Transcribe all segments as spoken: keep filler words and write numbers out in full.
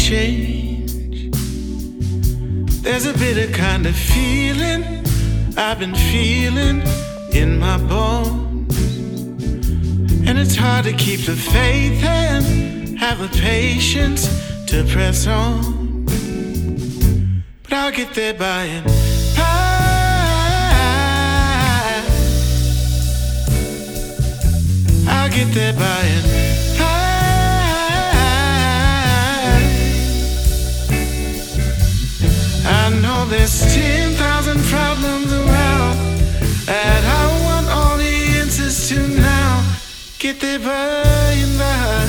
change. There's a bitter kind of feeling I've been feeling in my bones, and it's hard to keep the faith and have the patience to press on. But I'll get there by and by. I'll get there by and by. I know there's ten thousand problems around that I want all the answers to now. Get there by and by.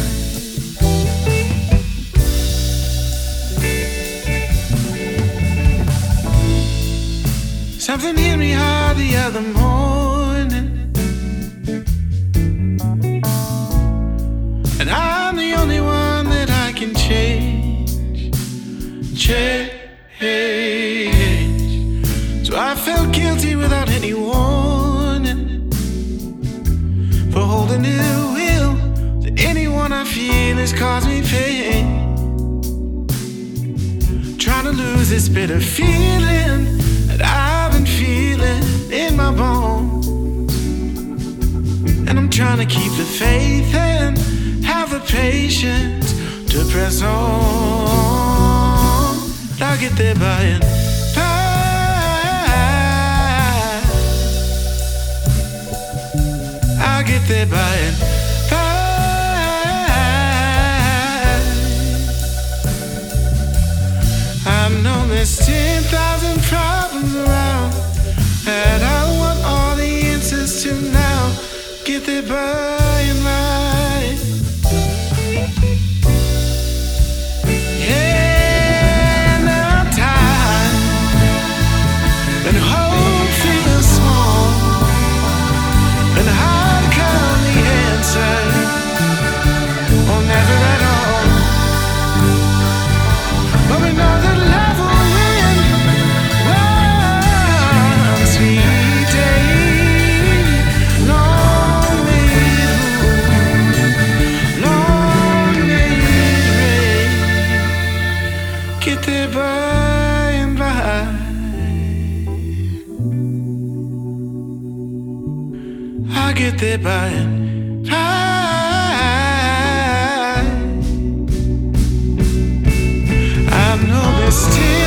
Something hit me hard the other morning, and I'm the only one that I can change. Change. So I felt guilty without any warning for holding ill will to anyone I feel has caused me pain. Trying to lose this bitter feeling that I've been feeling in my bones, and I'm trying to keep the faith and have the patience to press on. I'll get there by and by. I'll get there by and by. I know there's ten thousand problems around that I want all the answers to now. Get there by and by. Get there by and by. I'll get there by and by. I know there's still